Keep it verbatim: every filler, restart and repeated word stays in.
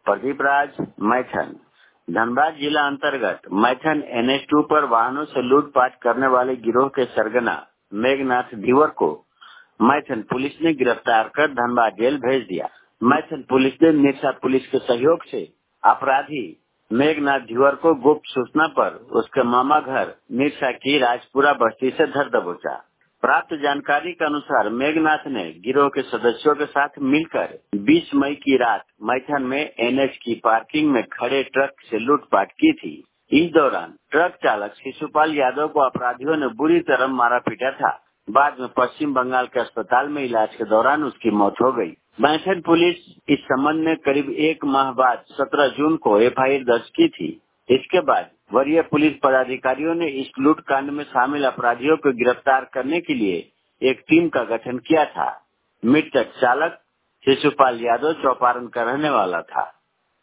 प्रदीप राज, मैथन। धनबाद जिला अंतर्गत Maithon N H two पर वाहनों से लूटपाट करने वाले गिरोह के सरगना मेघनाथ धीवर को मैथन पुलिस ने गिरफ्तार कर धनबाद जेल भेज दिया। मैथन पुलिस ने निरसा पुलिस के सहयोग से अपराधी मेघनाथ धीवर को गुप्त सूचना पर उसके मामा घर निरसा की राजपुरा बस्ती से धर दबोचा। प्राप्त जानकारी के अनुसार मेघनाथ ने गिरोह के सदस्यों के साथ मिलकर बीस मई की रात मैथन में एन एच की पार्किंग में खड़े ट्रक से लूटपाट की थी। इस दौरान ट्रक चालक शिशुपाल यादव को अपराधियों ने बुरी तरह मारा पीटा था। बाद में पश्चिम बंगाल के अस्पताल में इलाज के दौरान उसकी मौत हो गई। मैथन पुलिस इस संबंध में करीब एक माह बाद सत्रह जून को एफ आई आर दर्ज की थी। इसके बाद वरीय पुलिस पदाधिकारियों ने इस लूट कांड में शामिल अपराधियों को गिरफ्तार करने के लिए एक टीम का गठन किया था। मृतक चालक शिशुपाल यादव चौपारण का रहने वाला था।